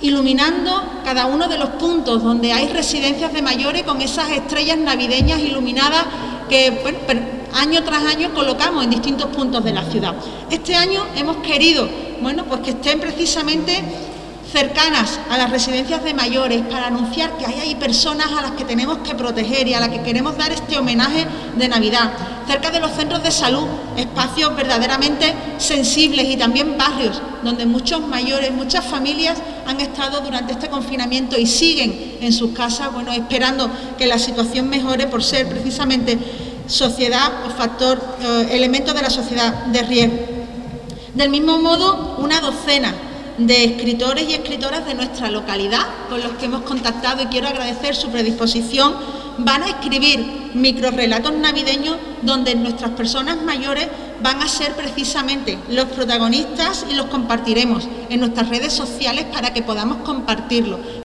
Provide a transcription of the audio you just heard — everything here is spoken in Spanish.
iluminando cada uno de los puntos donde hay residencias de mayores con esas estrellas navideñas iluminadas que, bueno, año tras año colocamos en distintos puntos de la ciudad. Este año hemos querido, bueno, pues que estén precisamente cercanas a las residencias de mayores para anunciar que hay personas a las que tenemos que proteger y a las que queremos dar este homenaje de Navidad, cerca de los centros de salud, espacios verdaderamente sensibles y también barrios donde muchos mayores, muchas familias han estado durante este confinamiento y siguen en sus casas, bueno, esperando que la situación mejore por ser precisamente sociedad o elemento de la sociedad de riesgo. Del mismo modo, una docena de escritores y escritoras de nuestra localidad, con los que hemos contactado y quiero agradecer su predisposición, van a escribir microrrelatos navideños donde nuestras personas mayores van a ser precisamente los protagonistas y los compartiremos en nuestras redes sociales para que podamos compartirlo.